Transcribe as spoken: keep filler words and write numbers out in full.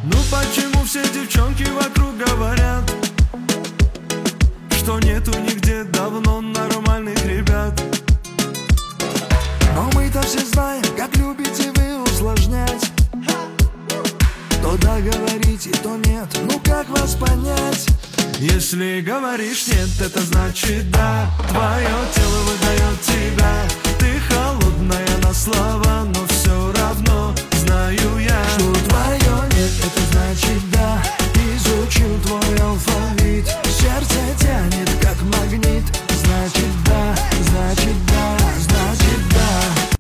Ну почему все девчонки вокруг говорят, что нету нигде давно нормальных ребят? Но мы-то все знаем, как любите вы усложнять. То да говорите, то нет, ну как вас понять? Если говоришь нет, это значит да. Твое тело выдает тебя. Ты холодная на слова, но